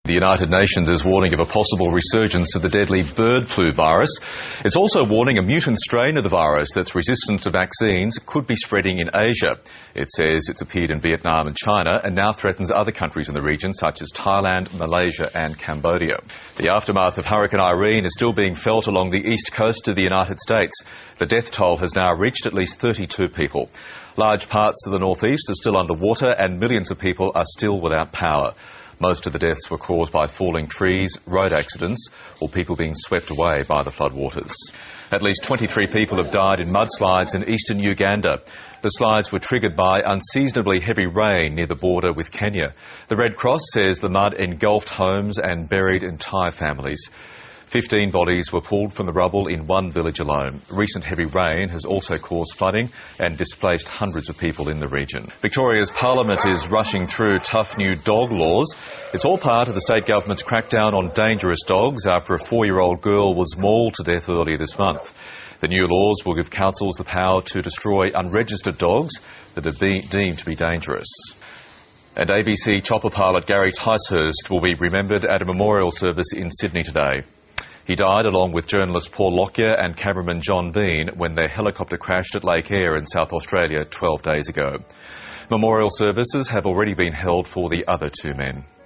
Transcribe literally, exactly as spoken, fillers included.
The United Nations is warning of a possible resurgence of the deadly bird flu virus. It's also warning a mutant strain of the virus that's resistant to vaccines could be spreading in Asia. It says it's appeared in Vietnam and China and now threatens other countries in the region such as Thailand, Malaysia and Cambodia. The aftermath of Hurricane Irene is still being felt along the east coast of the United States. The death toll has now reached at least thirty-two people. Large parts of the northeast are still underwater and millions of people are still without power. Most of the deaths were caused by falling trees, road accidents, or people being swept away by the floodwaters. At least twenty-three people have died in mudslides in eastern Uganda. The slides were triggered by unseasonably heavy rain near the border with Kenya. The Red Cross says the mud engulfed homes and buried entire families. Fifteen bodies were pulled from the rubble in one village alone. Recent heavy rain has also caused flooding and displaced hundreds of people in the region. Victoria's Parliament is rushing through tough new dog laws. It's all part of the state government's crackdown on dangerous dogs after a four-year-old girl was mauled to death earlier this month. The new laws will give councils the power to destroy unregistered dogs that are de- deemed to be dangerous. And A B C chopper pilot Gary Ticehurst will be remembered at a memorial service in Sydney today. He died along with journalist Paul Lockyer and cameraman John Bean when their helicopter crashed at Lake Eyre in South Australia twelve days ago. Memorial services have already been held for the other two men.